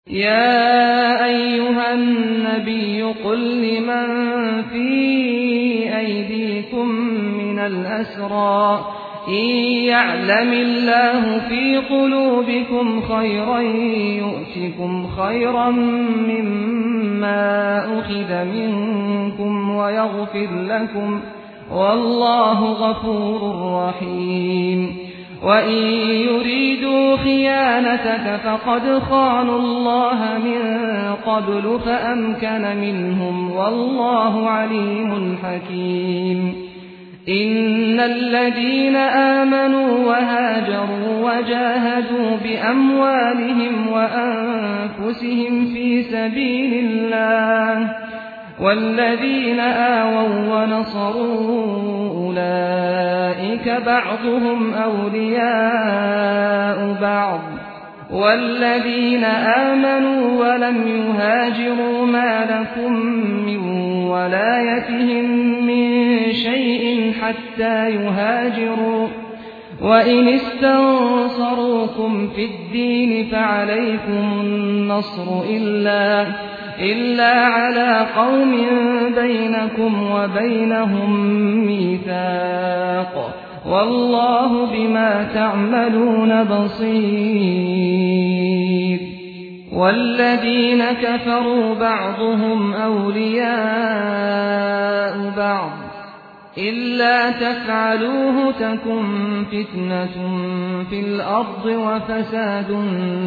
يا أيها النبي قل لمن في أيديكم من الأسرى إن يعلم الله في قلوبكم خيرا يؤتكم خيرا مما أخذ منكم ويغفر لكم والله غفور رحيم وإن يريدوا خيانتك فقد خانوا الله من قبل فأمكن منهم والله عليم حكيم إن الذين آمنوا وهاجروا وجاهدوا بأموالهم وأنفسهم في سبيل الله والذين آووا ونصروا أولئك بعضهم أولياء بعض والذين آمنوا ولم يهاجروا ما لكم من ولايتهم من شيء حتى يهاجروا وإن استنصروكم في الدين فعليكم النصر إلا على قوم بينكم وبينهم ميثاق والله بما تعملون بصير والذين كفروا بعضهم أولياء بعض إلا تفعلوه تكن فتنة في الأرض وفساد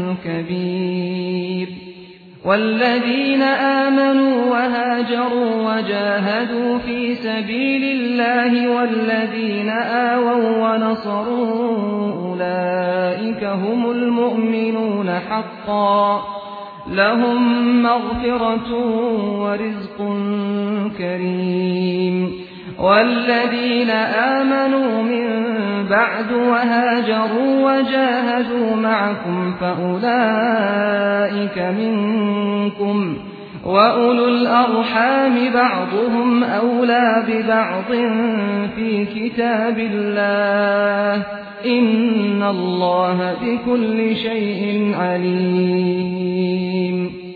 كبير والذين آمنوا وهاجروا وجاهدوا في سبيل الله والذين آووا ونصروا أولئك هم المؤمنون حقا لهم مغفرة ورزق كريم والذين آمنوا من بعد وهاجروا وجاهدوا معكم فأولئك منكم وأولو الأرحام بعضهم أولى ببعض في كتاب الله إن الله بكل شيء عليم